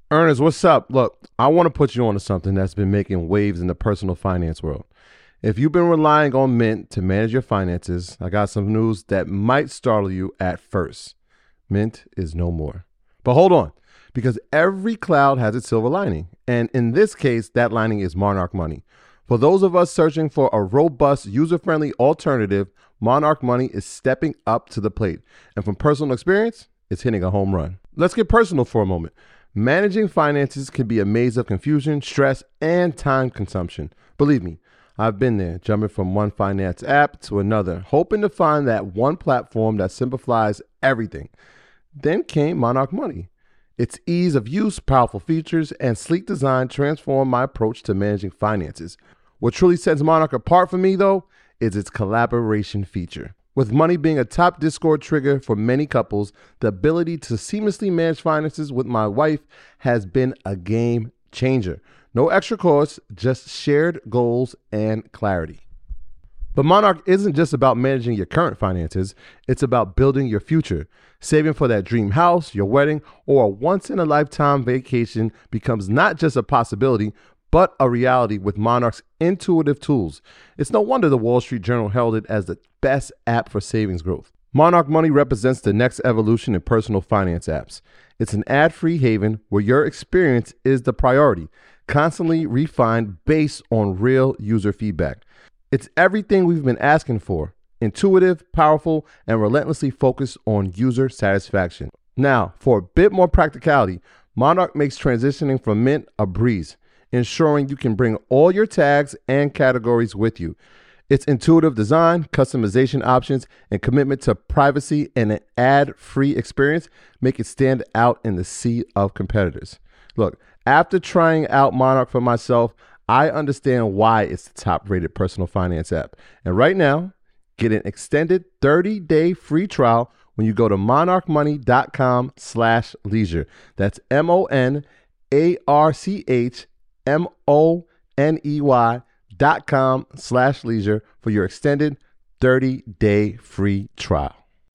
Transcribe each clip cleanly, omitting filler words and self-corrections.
Ernest, what's up? Look, I want to put you on to something that's been making waves in the personal finance world. If you've been relying on Mint to manage your finances, I got some news that might startle you at first. Mint is no more. But hold on, because every cloud has its silver lining. And in this case, that lining is Monarch Money. For those of us searching for a robust, user-friendly alternative, Monarch Money is stepping up to the plate. And from personal experience, it's hitting a home run. Let's get personal for a moment. Managing finances can be a maze of confusion, stress, and time consumption. Believe me, I've been there, jumping from one finance app to another, hoping to find that one platform that simplifies everything. Then came Monarch Money. Its ease of use, powerful features, and sleek design transformed my approach to managing finances. What truly sets Monarch apart for me, though, is its collaboration feature. With money being a top Discord trigger for many couples, the ability to seamlessly manage finances with my wife has been a game changer. No extra costs, just shared goals and clarity. But Monarch isn't just about managing your current finances, it's about building your future. Saving for that dream house, your wedding, or a once-in-a-lifetime vacation becomes not just a possibility, but a reality with Monarch's intuitive tools. It's no wonder the Wall Street Journal held it as the best app for savings growth. Monarch Money represents the next evolution in personal finance apps. It's an ad-free haven where your experience is the priority, constantly refined based on real user feedback. It's everything we've been asking for: intuitive, powerful, and relentlessly focused on user satisfaction. Now, for a bit more practicality, Monarch makes transitioning from Mint a breeze, ensuring you can bring all your tags and categories with you. Its intuitive design, customization options, and commitment to privacy and an ad-free experience make it stand out in the sea of competitors. Look, after trying out Monarch for myself, I understand why it's the top-rated personal finance app. And right now, get an extended 30-day free trial when you go to monarchmoney.com/leisure. That's MonarchMoney.com/leisure for your extended 30-day free trial.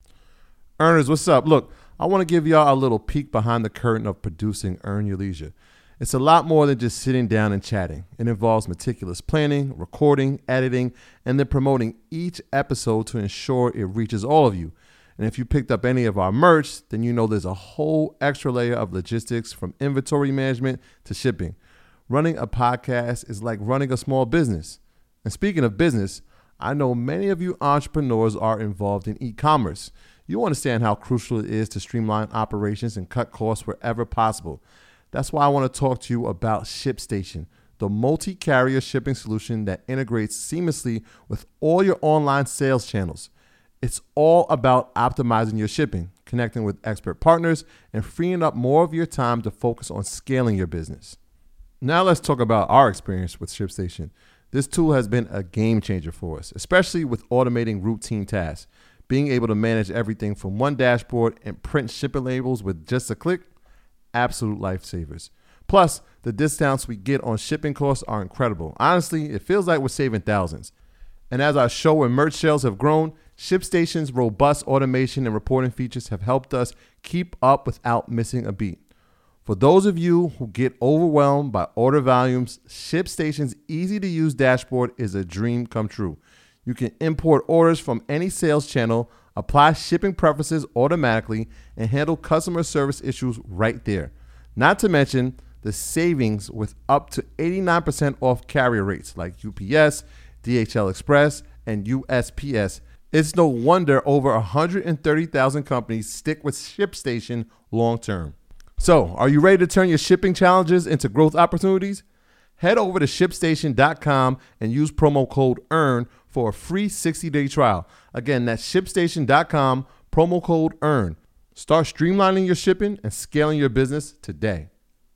Earners, what's up? Look, I want to give y'all a little peek behind the curtain of producing Earn Your Leisure. It's a lot more than just sitting down and chatting. It involves meticulous planning, recording, editing, and then promoting each episode to ensure it reaches all of you. And if you picked up any of our merch, then you know there's a whole extra layer of logistics, from inventory management to shipping. Running a podcast is like running a small business. And speaking of business, I know many of you entrepreneurs are involved in e-commerce. You understand how crucial it is to streamline operations and cut costs wherever possible. That's why I want to talk to you about ShipStation, the multi-carrier shipping solution that integrates seamlessly with all your online sales channels. It's all about optimizing your shipping, connecting with expert partners, and freeing up more of your time to focus on scaling your business. Now let's talk about our experience with ShipStation. This tool has been a game changer for us, especially with automating routine tasks. Being able to manage everything from one dashboard and print shipping labels with just a click, absolute lifesavers. Plus, the discounts we get on shipping costs are incredible. Honestly, it feels like we're saving thousands. And as our show and merch sales have grown, ShipStation's robust automation and reporting features have helped us keep up without missing a beat. For those of you who get overwhelmed by order volumes, ShipStation's easy-to-use dashboard is a dream come true. You can import orders from any sales channel, apply shipping preferences automatically, and handle customer service issues right there. Not to mention the savings with up to 89% off carrier rates like UPS, DHL Express, and USPS. It's no wonder over 130,000 companies stick with ShipStation long term. So, are you ready to turn your shipping challenges into growth opportunities? Head over to ShipStation.com and use promo code EARN for a free 60-day trial. Again, that's ShipStation.com, promo code EARN. Start streamlining your shipping and scaling your business today.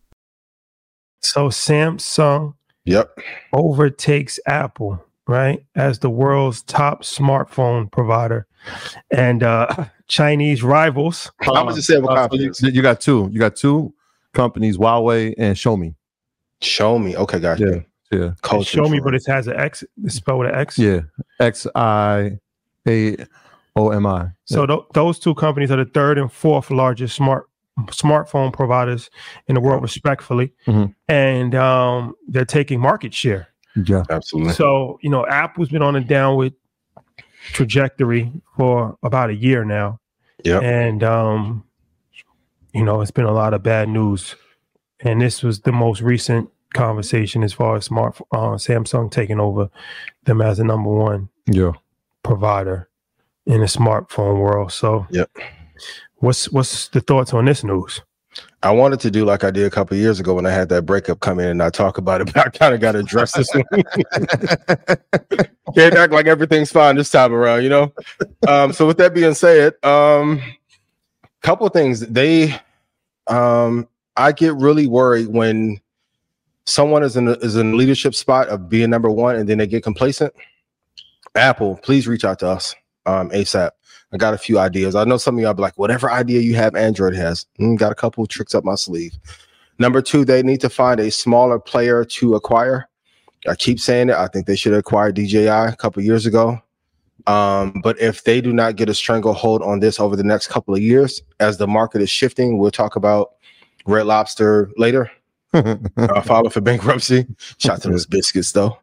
So Samsung overtakes Apple, right, as the world's top smartphone provider. And Chinese rivals. How much is it with confidence? You got two. You got two companies, Huawei and Xiaomi. Xiaomi. Okay, gotcha. Yeah. Xiaomi, but it has an X. It's spelled with an X. Yeah. XIAOMI. So those two companies are the third and fourth largest smartphone providers in the world respectfully, and they're taking market share. Yeah, absolutely. So, Apple's been on a downward trajectory for about a year now. Yeah. And, it's been a lot of bad news. And this was the most recent conversation as far as Samsung taking over them as the number one provider in the smartphone world. So, what's the thoughts on this news? I wanted to do like I did a couple of years ago when I had that breakup come in and I talk about it, but I kind of got to address this one. Can't act like everything's fine this time around, So with that being said, couple of things. I get really worried when someone is in a leadership spot of being number one and then they get complacent. Apple, please reach out to us ASAP. I got a few ideas. I know some of y'all be like, whatever idea you have, Android has. Got a couple of tricks up my sleeve. Number two, they need to find a smaller player to acquire. I keep saying it. I think they should acquire DJI a couple of years ago. But if they do not get a stranglehold on this over the next couple of years, as the market is shifting, we'll talk about Red Lobster later. Follow for bankruptcy. Shout to those biscuits, though.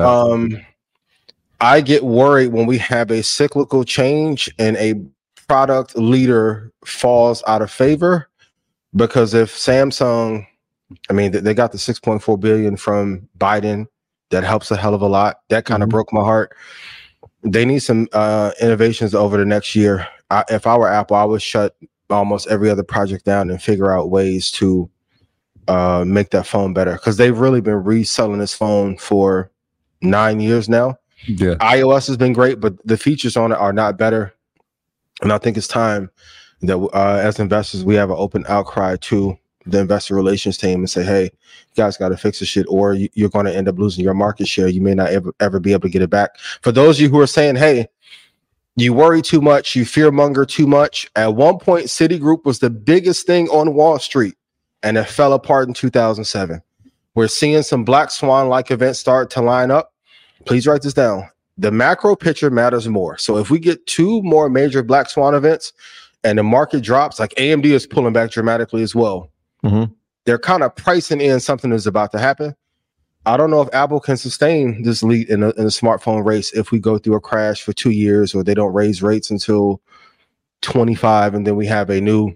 I get worried when we have a cyclical change and a product leader falls out of favor, because if Samsung, they got the $6.4 billion from Biden, that helps a hell of a lot. That kind of broke my heart. They need some innovations over the next year. If I were Apple, I would shut almost every other project down and figure out ways to make that phone better, because they've really been reselling this phone for 9 years now. Yeah, iOS has been great, but the features on it are not better. And I think it's time that as investors, we have an open outcry to the investor relations team and say, hey, you guys got to fix this shit, or you're going to end up losing your market share. You may not ever be able to get it back. For those of you who are saying, hey, you worry too much, you fearmonger too much. At one point, Citigroup was the biggest thing on Wall Street, and it fell apart in 2007. We're seeing some black swan-like events start to line up. Please write this down. The macro picture matters more. So if we get 2 more major black swan events and the market drops, like AMD is pulling back dramatically as well, they're kind of pricing in something that's about to happen. I don't know if Apple can sustain this lead in the smartphone race if we go through a crash for 2 years, or they don't raise rates until 25, and then we have a new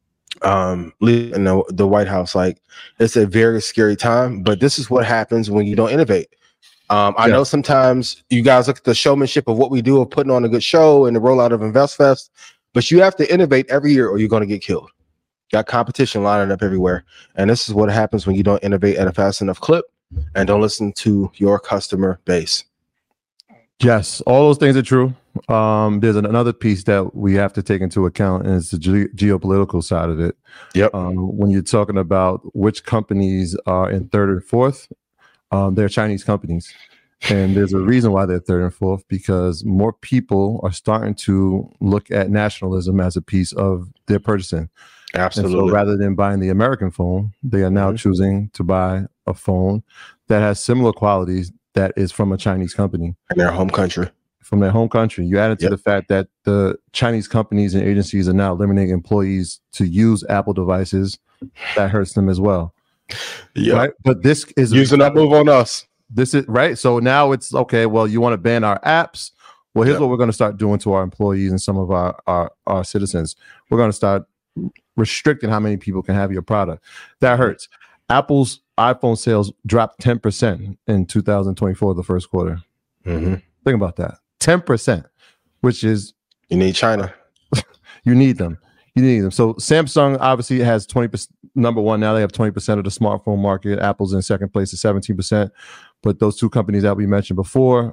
lead in the White House. Like, it's a very scary time, but this is what happens when you don't innovate. I know sometimes you guys look at the showmanship of what we do of putting on a good show and the rollout of InvestFest, but you have to innovate every year or you're going to get killed. Got competition lining up everywhere. And this is what happens when you don't innovate at a fast enough clip and don't listen to your customer base. Yes, all those things are true. There's another piece that we have to take into account, and it's the geopolitical side of it. Yep. When you're talking about which companies are in third or fourth, they're Chinese companies. And there's a reason why they're third and fourth, because more people are starting to look at nationalism as a piece of their purchasing. Absolutely. And so rather than buying the American phone, they are now choosing to buy a phone that has similar qualities that is from a Chinese company. In their home country. From their home country. You add it to the fact that the Chinese companies and agencies are now eliminating employees to use Apple devices. That hurts them as well. Yeah. Right? But this is using that move on us. This is right. So now it's okay. Well, you want to ban our apps? Well, here's what we're going to start doing to our employees and some of our citizens. We're going to start restricting how many people can have your product. That hurts. Apple's iPhone sales dropped 10% in 2024, the first quarter. Think about that. 10%, which is... You need China. You need them. You need them. So Samsung obviously has 20%, number one. Now they have 20% of the smartphone market. Apple's in second place at 17%. But those two companies that we mentioned before,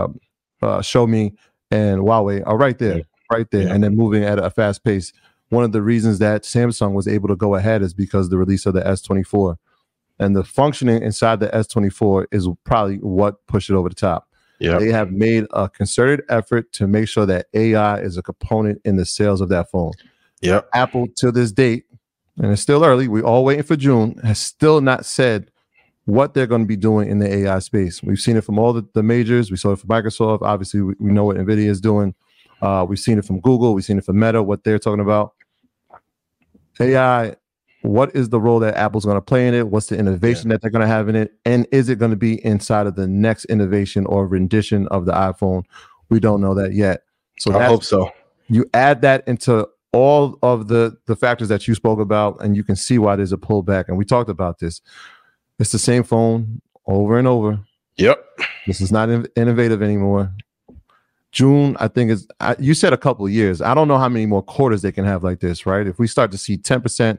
Xiaomi and Huawei, are right there, and then moving at a fast pace. One of the reasons that Samsung was able to go ahead is because the release of the S24. And the functioning inside the S24 is probably what pushed it over the top. Yeah, they have made a concerted effort to make sure that AI is a component in the sales of that phone. Yep. Apple, to this date, and it's still early, we're all waiting for June, has still not said what they're going to be doing in the AI space. We've seen it from all the majors. We saw it from Microsoft. Obviously, we know what NVIDIA is doing. We've seen it from Google. We've seen it from Meta, what they're talking about. AI, what is the role that Apple's going to play in it? What's the innovation that they're going to have in it? And is it going to be inside of the next innovation or rendition of the iPhone? We don't know that yet. So I hope so. You add that into all of the factors that you spoke about, and you can see why there's a pullback. And we talked about this. It's the same phone over and over. Yep. This is not innovative anymore. June, I think you said a couple of years. I don't know how many more quarters they can have like this, right? If we start to see 10%,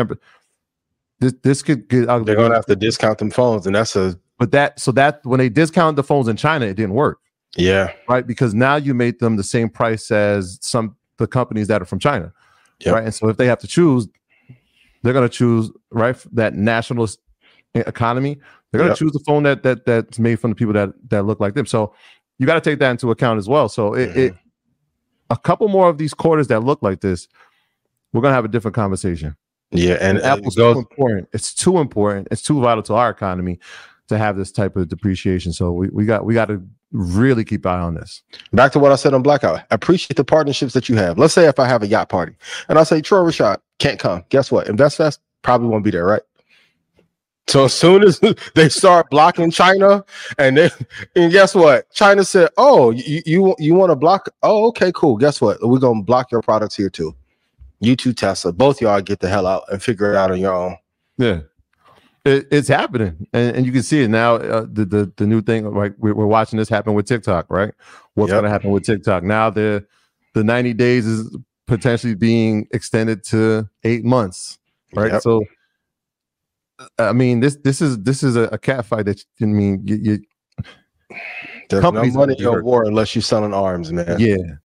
this could get ugly. They're going to have to discount them phones, and that when they discounted the phones in China, it didn't work. Yeah. Right. Because now you made them the same price as the companies that are from China. Yep. Right. And so if they have to choose, they're going to choose that nationalist economy. They're going to choose the phone that's made from the people that look like them. So you got to take that into account as well. So a couple more of these quarters that look like this, we're going to have a different conversation. Yeah. And Apple's too important. It's too important. It's too vital to our economy to have this type of depreciation. So we got to really keep an eye on this. Back to what I said on Blackout. Appreciate the partnerships that you have. Let's say if I have a yacht party and I say Troy Rashad can't come. Guess what? InvestFest probably won't be there, right? So as soon as they start blocking China, and guess what? China said, "Oh, you want to block? Oh, okay, cool. Guess what? We're gonna block your products here too. You too, Tesla. Both y'all get the hell out and figure it out on your own." Yeah. It's happening, and you can see it now. The new thing, like we're watching this happen with TikTok, right? What's going to happen with TikTok now? The 90 days is potentially being extended to 8 months, right? Yep. So, I mean, this is a cat fight that there's no money in war unless you're selling arms, man. Yeah,